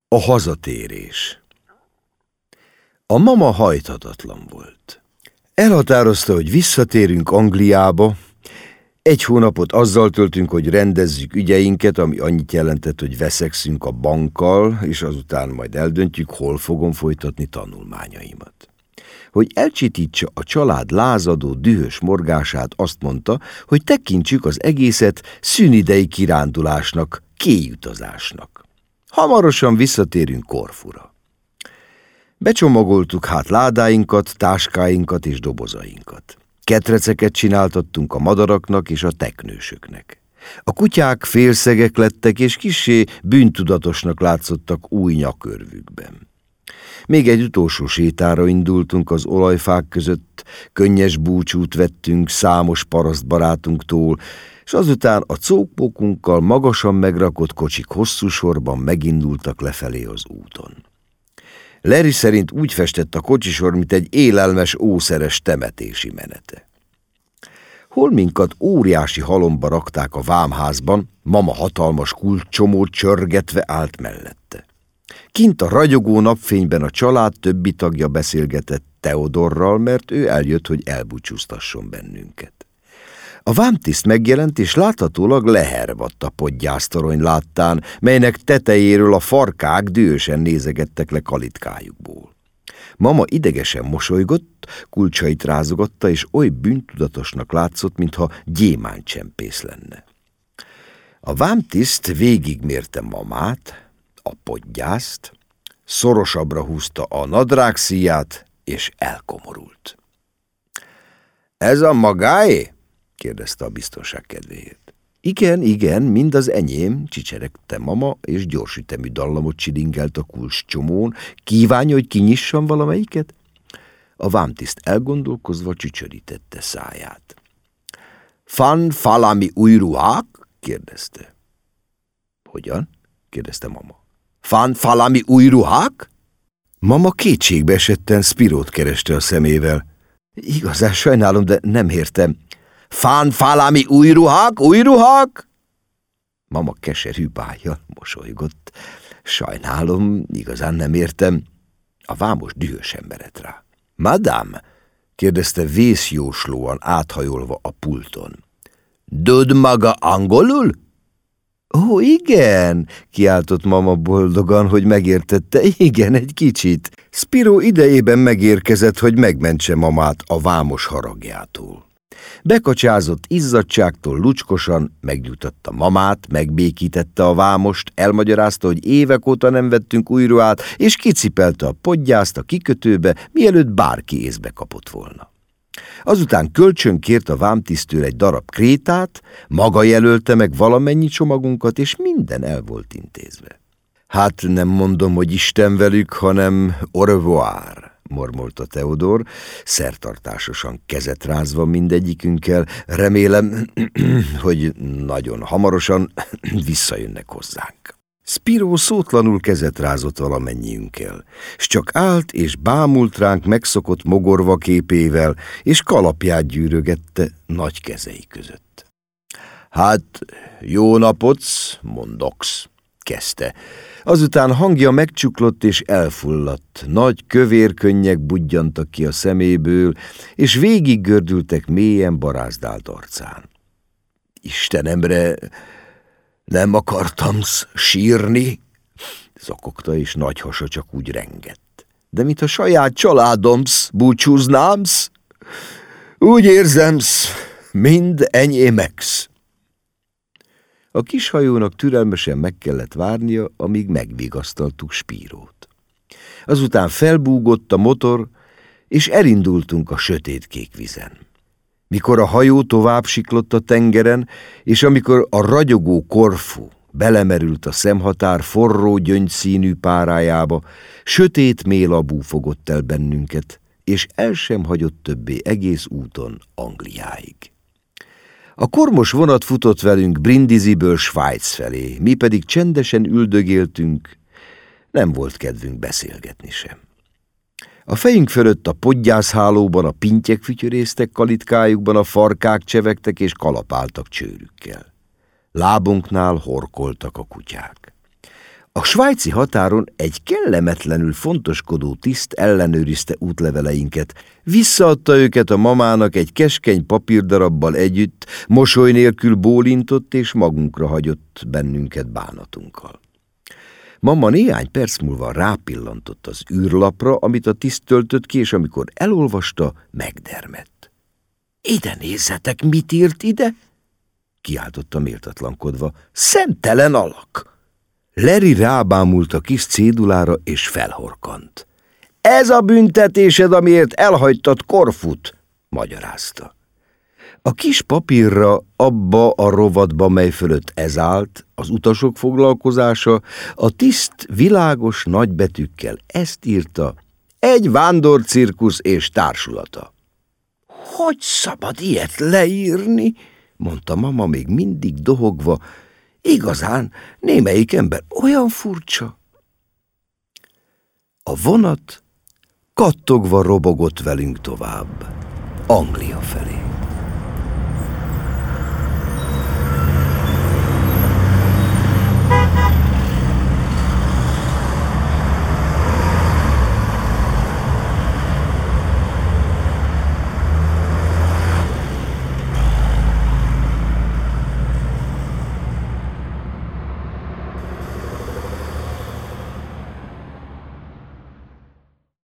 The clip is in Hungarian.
A hazatérés. A mama hajthatatlan volt. Elhatározta, hogy visszatérünk Angliába. 1 hónapot azzal töltünk, hogy rendezzük ügyeinket, ami annyit jelentett, hogy veszekszünk a bankkal, és azután majd eldöntjük, hol fogom folytatni tanulmányaimat. Hogy elcsitítsa a család lázadó, dühös morgását, azt mondta, hogy tekintsük az egészet szünidei kirándulásnak, kéjutazásnak. Hamarosan visszatérünk Korfura. Becsomagoltuk ládáinkat, táskáinkat és dobozainkat. Ketreceket csináltattunk a madaraknak és a teknősöknek. A kutyák félszegek lettek, és kissé bűntudatosnak látszottak új nyakörvükben. Még egy utolsó sétára indultunk az olajfák között, könnyes búcsút vettünk számos parasztbarátunktól, és azután a cókpokunkkal magasan megrakott kocsik hosszú sorban megindultak lefelé az úton. Larry szerint úgy festett a kocsisor, mint egy élelmes, ószeres temetési menete. Holminkat óriási halomba rakták a vámházban, mama hatalmas kulcsomót csörgetve állt mellette. Kint a ragyogó napfényben a család többi tagja beszélgetett Theodorral, mert ő eljött, hogy elbúcsúztasson bennünket. A vámtiszt megjelent, és láthatólag lehervadt a podgyásztorony láttán, melynek tetejéről a farkák dühösen nézegettek le kalitkájukból. Mama idegesen mosolygott, kulcsait rázogatta, és oly bűntudatosnak látszott, mintha gyémántcsempész lenne. A vámtiszt végigmérte mamát, a podgyászt, szorosabbra húzta a nadrágszíját, és elkomorult. Ez a magáé? kérdezte a biztonság kedvéért. Igen, mind az enyém, csicseregte mama, és gyors ütemű dallamot csilingelt a kulcscsomón. Kívánja, hogy kinyissam valamelyiket? A vámtiszt elgondolkozva csücsörítette száját. Fan falami új ruhák? kérdezte. Hogyan? kérdezte mama. Fan falami új ruhák? Mama kétségbe esetten Spirót kereste a szemével. Igazán sajnálom, de nem értem. Fan falami új ruhák, új ruhák? Mama keserű bájjal mosolygott. Sajnálom, igazán nem értem. A vámos dühösen merett rá. Madame? kérdezte vészjóslóan áthajolva a pulton. Tud maga angolul? Ó, igen, kiáltott mama boldogan, hogy megértette. Igen, egy kicsit. Spiro idejében megérkezett, hogy megmentse mamát a vámos haragjától. Bekacsázott izzadságtól lucskosan, megnyugtatta mamát, megbékítette a vámost, elmagyarázta, hogy évek óta nem vettünk új ruhát, és kicipelte a podgyászt a kikötőbe, mielőtt bárki észbe kapott volna. Azután kölcsönkért a vámtisztől egy darab krétát, maga jelölte meg valamennyi csomagunkat, és minden el volt intézve. Hát nem mondom, hogy Isten velük, hanem au revoir, mormolta Theodor, szertartásosan kezet rázva mindegyikünkkel. Remélem, hogy nagyon hamarosan visszajönnek hozzánk. Spiro szótlanul kezet rázott valamennyiünkkel, s csak állt és bámult ránk megszokott mogorva képével, és kalapját gyűrögette nagy kezei között. Hát, jó napotsz, mondoksz, kezdte. Azután hangja megcsuklott és elfulladt, nagy kövér könnyek budjantak ki a szeméből, és végiggördültek mélyen barázdált arcán. Istenemre, nem akartam sírni, zokogta, és nagy hasa csak úgy rengett. De mint a saját családomsz, búcsúznámsz, úgy érzemsz, mind enyémeksz. A kis hajónak türelmesen meg kellett várnia, amíg megvigasztaltuk Spirót. Azután felbúgott a motor, és elindultunk a sötétkék vizen. Mikor a hajó tovább siklott a tengeren, és amikor a ragyogó Korfu belemerült a szemhatár forró gyöngyszínű párájába, sötét mélabú fogott el bennünket, és el sem hagyott többé egész úton Angliáig. A kormos vonat futott velünk Brindisiből Svájc felé, mi pedig csendesen üldögéltünk, nem volt kedvünk beszélgetni sem. A fejünk fölött a podgyászhálóban a pintyek fütyörésztek kalitkájukban, a farkák csevegtek és kalapáltak csőrükkel. Lábunknál horkoltak a kutyák. A svájci határon egy kellemetlenül fontoskodó tiszt ellenőrizte útleveleinket. Visszaadta őket a mamának egy keskeny papírdarabbal együtt, mosoly nélkül bólintott és magunkra hagyott bennünket bánatunkkal. Mama néhány perc múlva rápillantott az űrlapra, amit a tiszt töltött ki, és amikor elolvasta, megdermedt. Ide nézzetek, mit írt ide? Kiáltotta méltatlankodva. Szemtelen alak! Larry rábámult a kis cédulára, és felhorkant. Ez a büntetésed, amiért elhagytad Korfut, magyarázta. A kis papírra, abba a rovatba, mely fölött ez állt, az utasok foglalkozása, a tiszt világos nagybetűkkel ezt írta: egy vándorcirkusz és társulata. Hogy szabad ilyet leírni? Mondta mama még mindig dohogva. Igazán, némelyik ember olyan furcsa. A vonat kattogva robogott velünk tovább, Anglia felé.